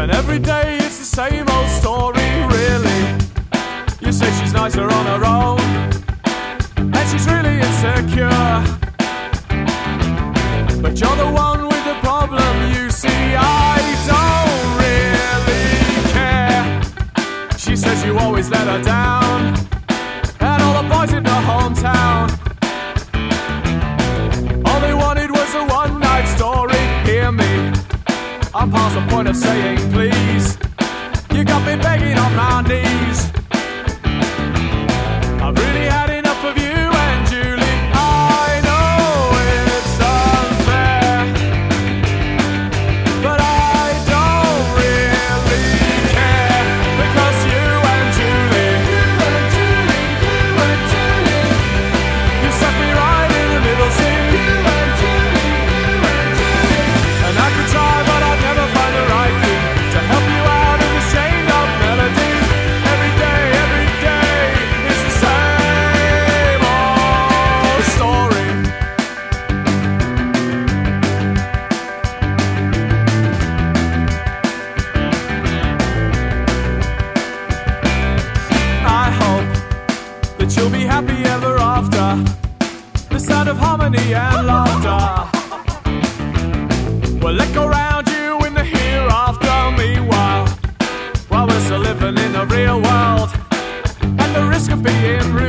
And every day it's the same old story, really. You say she's nicer on her own, and she's really insecure. But you're the one with the problem, you see. I don't really care. She says you always let her down, and all the boys in her hometown, all they wanted was a one-night story. Hear me, I'm past the point of saying please. You got me begging on my knees. I've really had enough of you and Julie. I know it's unfair, but I don't really care, because you and Julie, you set me right in the middle seat. And I could try, but I'd never find the right thing to help you out of this chained up melody. Every day, it's the same old story. I hope that you'll be happy ever after, the sound of harmony and laughter will echo around you in the hereafter. Meanwhile, while we're still living in the real world, at the risk of being rude,